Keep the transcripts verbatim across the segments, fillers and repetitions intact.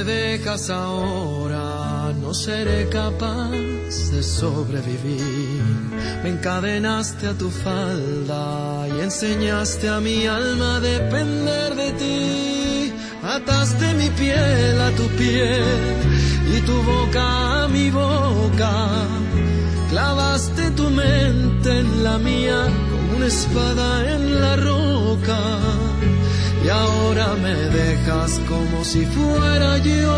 dejas ahora, no seré capaz de sobrevivir. Me encadenaste a tu falda y enseñaste a mi alma a depender de ti. Ataste mi piel a tu piel y tu boca a mi boca. Clavaste tu mente en la mía como una espada en la roca. Y ahora me dejas como si fuera yo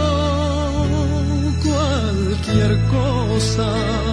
cualquier cosa.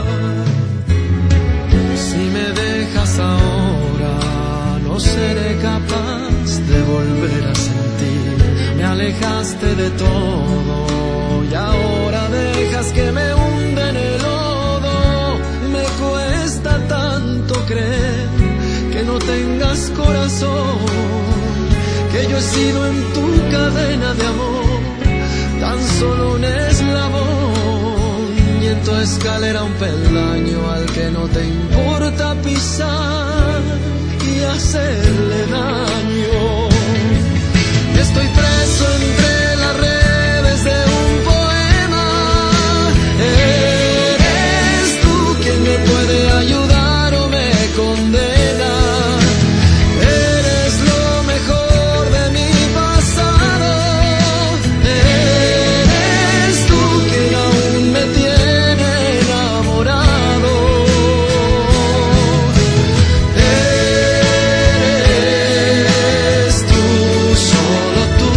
Si me dejas ahora, no seré capaz de volver a sentir. Me alejaste de todo y ahora dejas que me hunda en el lodo. Me cuesta tanto creer que no tengas corazón, que yo he sido en tu cadena de amor tan solo un eslabón, y en tu escalera un peldaño al que no te importa pisar y hacerle daño. Estoy preso entre las redes de un poema. Eres tú quien me puede ayudar o me condena. Eres lo mejor de mi pasado. Eres tú quien aún me tiene enamorado. Eres tú, solo tú.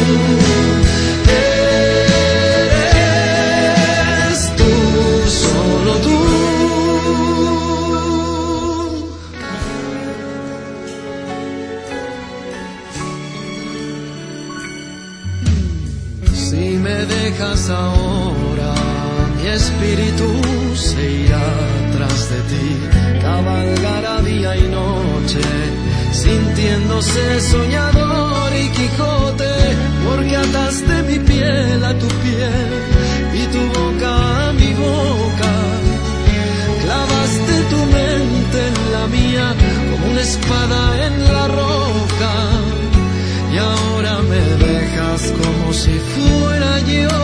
Eres tú, solo tú. Si me dejas ahora, mi espíritu se irá tras de ti. Cabalgará día y noche, sintiéndose soñador y Quijote, porque ataste mi piel a tu piel y tu boca a mi boca. Clavaste tu mente en la mía como una espada en la roca. Y ahora me dejas como si fuera yo